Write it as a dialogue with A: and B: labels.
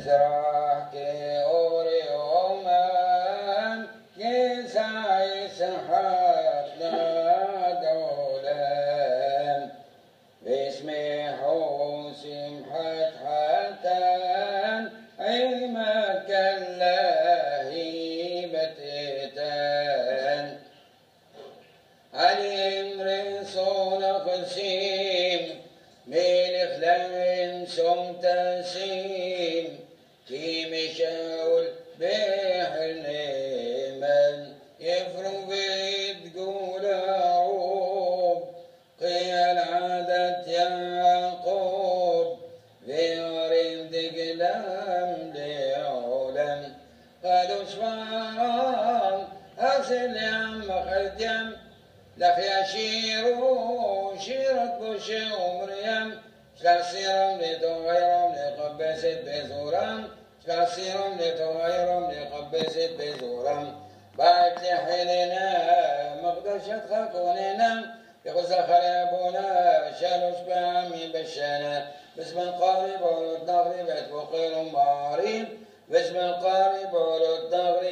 A: زرع كي أوريومان كي سعي سحات لا دولان باسمي حوسم حت حتان عيمك اللهي بتتان عليم رسول خسيم ملك لين سم تسيم كي مشاول بحلمان يفرق بتقول عوب قيل عادة يعقوب بيرين دقلام لعولم قالوا شفاران أرسل يم خديم لخ يشيرو شيرك بوشي ومريم شلاسيرم لتغيرم لقبست بزورم شلاسيرم لتغيرم لقبست بزورم بعد لحلنا مقدشت خاكوننا يخز خرابونا شالوش بعمي بشانا باسم القارب والدغرب اتوقيل مارين باسم القارب والدغرب